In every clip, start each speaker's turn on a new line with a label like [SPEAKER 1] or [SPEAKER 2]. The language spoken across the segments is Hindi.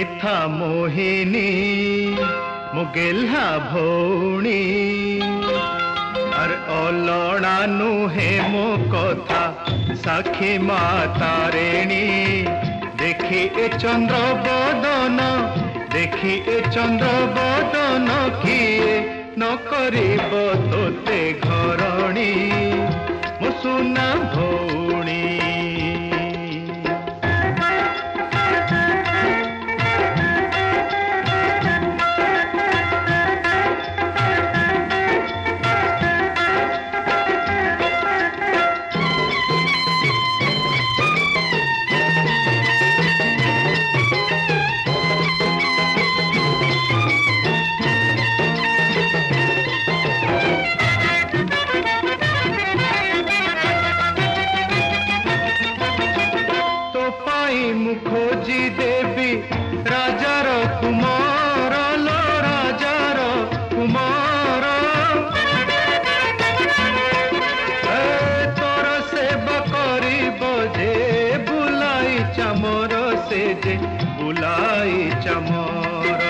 [SPEAKER 1] था मोहिनी मुगेल्हा भौणी अर अलणा नुहे मो कथा साखी मा तारिणी देखी ए चंद्र बदन देखी ए चंद्र बदन किए न करिब तोते घरणी मो सुना भौणी खोजी देवी राजार कुमार लो राजार कुमार तोर सेवा करिब जे बुलाई चामर से जे बुलाई चामर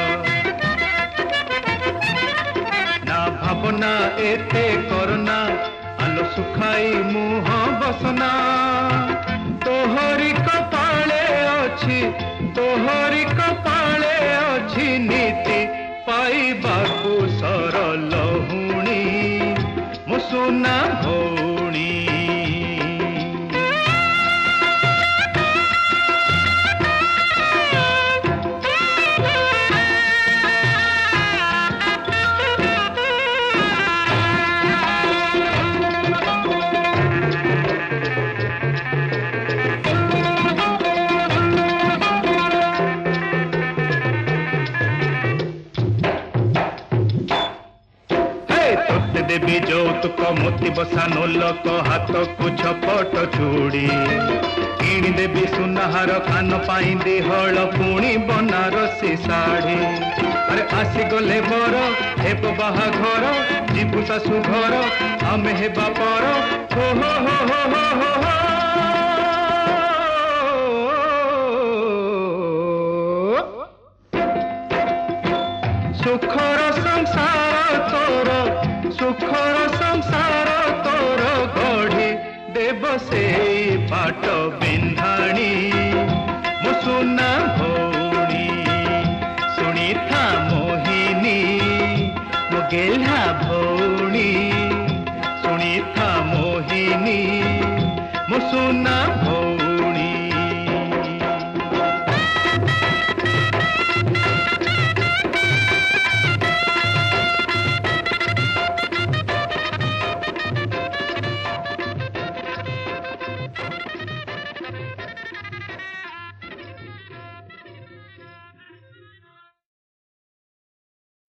[SPEAKER 1] ना भावना एते करना आलो सुखाई मुह बसना तोहरी कपाले तोहरी कपाले अच्छी नीति पाइबाकू सरल हुणी मो सुना भौणी देवी যৌতুক मोती बसा नोलक हाथ को छपट चूड़ी किणी देवी सुनाहार कान पाई देहल पुणी बनारसी साड़ी अरे आसी गले बर हेब बाहाघर जीवु शाशु घर आमे हेबा पर हो हो हो हो हो हो सुखर संसार तोर सुखर संसार तोर गढ़ी देव से बाट बिंधाणी मो सुना भौणी शुणी था मोहिनी मो गेल्हा भौणी शुणी था मोहिनी मो सुना